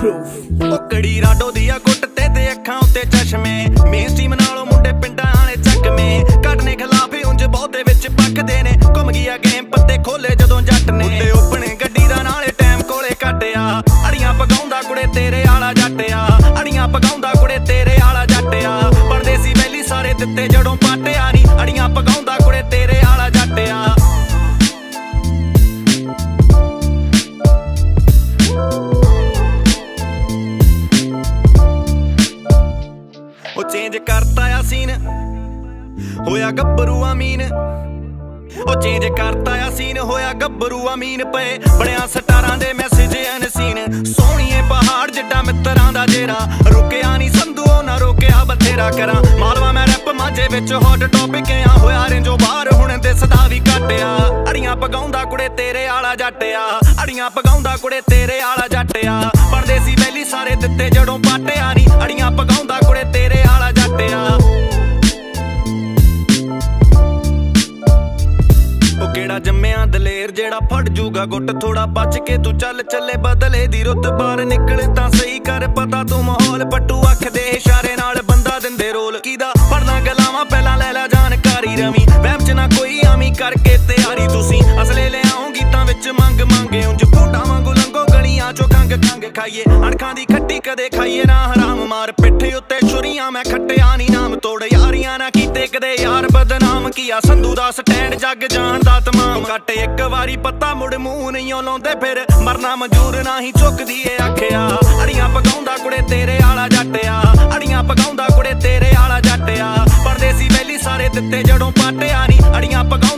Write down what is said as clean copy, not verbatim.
proof। ਕੜੀ ਰਾਡੋ ਦੀਆਂ ਗੁੱਟ ਤੇ ਅੱਖਾਂ ਉੱਤੇ ਚਸ਼ਮੇ ਮੇਨ ਸਟ੍ਰੀਮ ਨਾਲੋਂ ਮੁੰਡੇ ਪਿੰਡਾਂ ਵਾਲੇ ਚੱਕਵੇਂ ਕੱਢਨੇ ਖਿਲਾਫ ਉਂਝ ਬਹੁਤੇ ਵਿੱਚ ਪੱਕਦੇ ਨੇ ਘੁੰਮ ਗਿਆ ਗੇਮ ਪੱਤੇ ਖੋਲੇ ਜਦੋਂ ਜੱਟ ਨੇ ਉੱਤੇ ਓਪਣੇ ਗੱਡੀ ਦਾ ਨਾਲੇ ਟਾਈਮ ਕੋਲੇ ਕੱਟਿਆ ਅੜੀਆਂ ਪਕਾਉਂਦਾ ਕੁੜੇ ਤੇਰੇ ਆਲਾ ਜੱਟਿਆ ਅੜੀਆਂ ਪਕਾਉਂਦਾ ਕੁੜੇ ਤੇਰੇ ਆਲਾ ਜੱਟਿਆ ਪਰਦੇਸੀ ਵੈਲੀ ਸਾਰੇ ਦਿੱਤੇ ਜੜੋਂ ਪਾਟਿਆ ਨੀ ਅੜੀਆਂ ਪਕਾਉਂਦਾ ਕੁੜੇ ਤੇਰੇ ਆਲਾ ਜੱਟਿਆ चेंज करता या सीन होया गब्बरू अमीन चेंज करता या सीन होया गब्बरू अमीन पे बड़िया सटारां दे मैसेज अनसीन सोहणीए पहाड़ जिड्डा मित्रां दा जेरा रुकिया नी संधू ना रोकिया बथेरा करा मालवा मैं रैप मांझे विच हॉट टॉपिक आ होया रेंजो बाहर हुण दिसदा वी घट्टिया अड़ियां पगाउंदा कुड़े तेरे आला जट्टिया अड़ियां पगाउंदा कुड़े तेरे आला जट्टिया परदेसी वैली सारे दित्ते जड़ों पाटिया नी अड़ियां पगाउंदा कुड़े तेरे आला जट्टिया केड़ा जम्मिया दलेर जेड़ा फड़ जूगा गुट थोड़ा बच के तू चल चले बदले दी रुत बाहर निकले तां सही कर पता तू माहौल पट्टू अख दे इशारे नाल बंदा दिंदे रोल कीदा पढ़ना गलावां पहला ले ला जानकारी रवी वहम च ना कोई आमी करके तैयारी तुसी असले ले आओ गीतां विच मंग मंगे उंज फूटा वांगू लंघो गलियां चो खंग खंग खाइए अणखां दी खट्टी कदे खाइए ना हराम मार पिट्ठे उत्ते छुरियां मैं खट्टिया नी नाम तोड़ यारियां ना कीते कदे यार बदनाम किया संधू दा स्टैंड जग जान दा तमाम कट एक वारी पत्ता मुड़ मूंह नहीं लाउंदे फिर मरना मंजूर ना ही चुकदी ए आखिया अड़ियां पकाउंदा कुड़े तेरे आला जट्टिया अड़ियां पकाउंदा कुड़े तेरे आला जट्टिया परदेसी वैली सारे दित्ते जड़ों पाटिया नी अड़ियां पकाउंदा